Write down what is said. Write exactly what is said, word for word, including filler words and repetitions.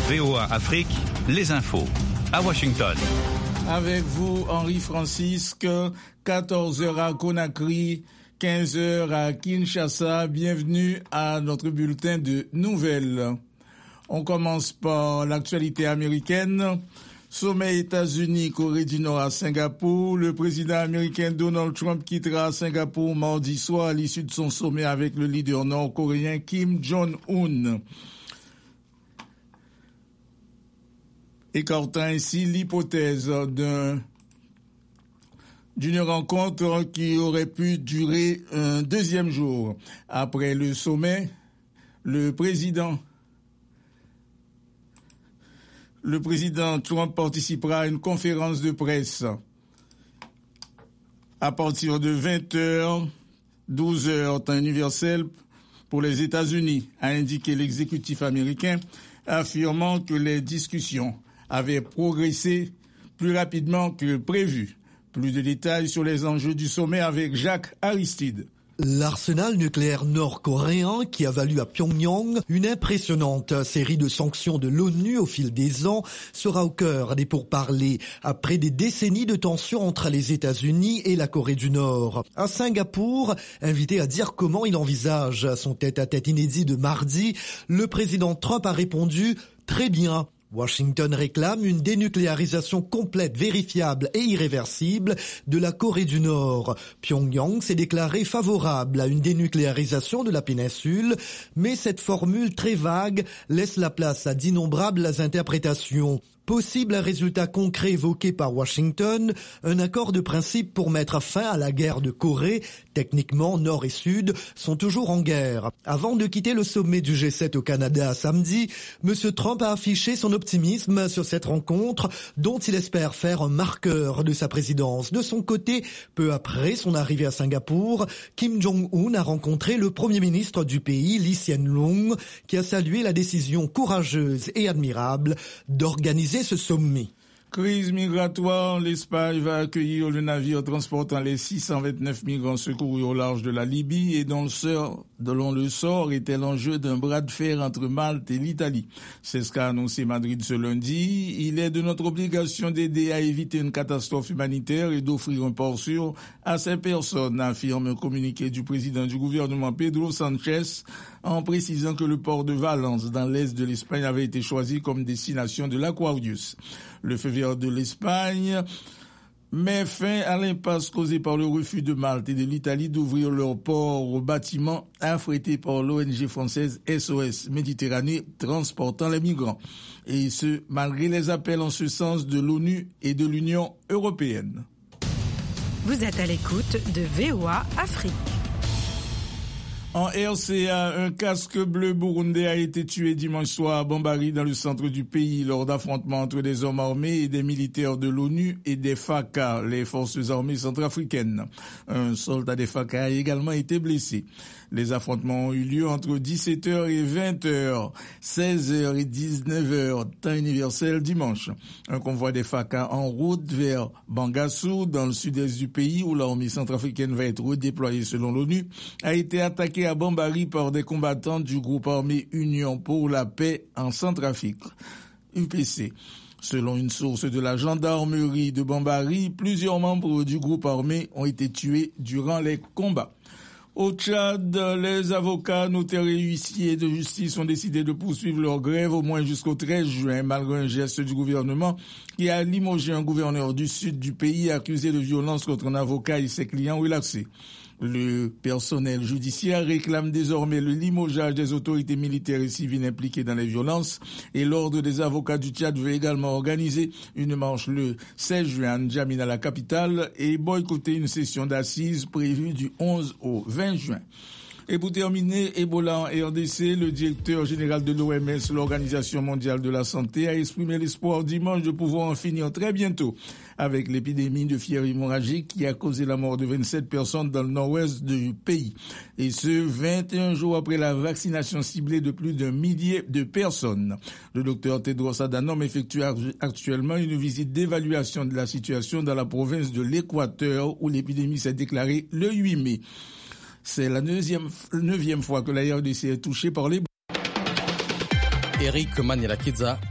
V O A Afrique, les infos. À Washington. Avec vous, Henri Francisque, quatorze heures à Conakry, quinze heures à Kinshasa. Bienvenue à notre bulletin de nouvelles. On commence par l'actualité américaine. Sommet États-Unis, Corée du Nord à Singapour. Le président américain Donald Trump quittera Singapour mardi soir à l'issue de son sommet avec le leader nord-coréen Kim Jong-un. Écartant ainsi l'hypothèse d'un, d'une rencontre qui aurait pu durer un deuxième jour. Après le sommet, le président Le président Trump participera à une conférence de presse à partir de vingt heures, douze heures, temps universel pour les États-Unis, a indiqué l'exécutif américain, affirmant que les discussions avaient progressé plus rapidement que prévu. Plus de détails sur les enjeux du sommet avec Jacques Aristide. L'arsenal nucléaire nord-coréen qui a valu à Pyongyang une impressionnante série de sanctions de l'ONU au fil des ans sera au cœur des pourparlers après des décennies de tensions entre les États-Unis et la Corée du Nord. À Singapour, invité à dire comment il envisage son tête-à-tête inédit de mardi, le président Trump a répondu « très bien ». Washington réclame une dénucléarisation complète, vérifiable et irréversible de la Corée du Nord. Pyongyang s'est déclaré favorable à une dénucléarisation de la péninsule, mais cette formule très vague laisse la place à d'innombrables interprétations. Possible résultat concret évoqué par Washington, un accord de principe pour mettre fin à la guerre de Corée. Techniquement, Nord et Sud sont toujours en guerre. Avant de quitter le sommet du G sept au Canada samedi, M. Trump a affiché son optimisme sur cette rencontre dont il espère faire un marqueur de sa présidence. De son côté, peu après son arrivée à Singapour, Kim Jong-un a rencontré le premier ministre du pays, Lee Hsien-loong, qui a salué la décision courageuse et admirable d'organiser ce sommet. Crise migratoire, l'Espagne va accueillir le navire transportant les six cent vingt-neuf migrants secourus au large de la Libye et dont le sort, dont le sort était l'enjeu d'un bras de fer entre Malte et l'Italie. C'est ce qu'a annoncé Madrid ce lundi. Il est de notre obligation d'aider à éviter une catastrophe humanitaire et d'offrir un port sûr à ces personnes, affirme un communiqué du président du gouvernement Pedro Sanchez, en précisant que le port de Valence, dans l'est de l'Espagne, avait été choisi comme destination de l'Aquarius. Le feu vert de l'Espagne met fin à l'impasse causée par le refus de Malte et de l'Italie d'ouvrir leur port aux bâtiments affrétés par l'O N G française S O S Méditerranée transportant les migrants. Et ce, malgré les appels en ce sens de l'ONU et de l'Union européenne. Vous êtes à l'écoute de V O A Afrique. En R C A, un casque bleu burundais a été tué dimanche soir à Bambari, dans le centre du pays, lors d'affrontements entre des hommes armés et des militaires de l'ONU et des F A C A, les forces armées centrafricaines. Un soldat des F A C A a également été blessé. Les affrontements ont eu lieu entre dix-sept heures et vingt heures, seize heures et dix-neuf heures, temps universel dimanche. Un convoi des F A C A en route vers Bangassou, dans le sud-est du pays, où l'armée centrafricaine va être redéployée selon l'ONU, a été attaqué à Bambari par des combattants du groupe armé Union pour la paix en Centrafrique, U P C. Selon une source de la gendarmerie de Bambari, plusieurs membres du groupe armé ont été tués durant les combats. Au Tchad, les avocats, notaires et huissiers de justice ont décidé de poursuivre leur grève au moins jusqu'au treize juin, malgré un geste du gouvernement qui a limogé un gouverneur du sud du pays accusé de violence contre un avocat et ses clients relaxés. Le personnel judiciaire réclame désormais le limogeage des autorités militaires et civiles impliquées dans les violences, et l'Ordre des avocats du Tchad veut également organiser une marche le seize juin à N'Djamena, la capitale, et boycotter une session d'assises prévue du onze au vingt juin. Et pour terminer, Ebola en R D C, le directeur général de l'O M S, l'Organisation mondiale de la santé, a exprimé l'espoir dimanche de pouvoir en finir très bientôt avec l'épidémie de fièvre hémorragique qui a causé la mort de vingt-sept personnes dans le nord-ouest du pays. Et ce, vingt et un jours après la vaccination ciblée de plus d'un millier de personnes. Le docteur Tedros Adhanom effectue actuellement une visite d'évaluation de la situation dans la province de l'Équateur où l'épidémie s'est déclarée le huit mai. C'est la neuvième, neuvième fois que la R D C est touchée par les... Eric Maniela-Kidza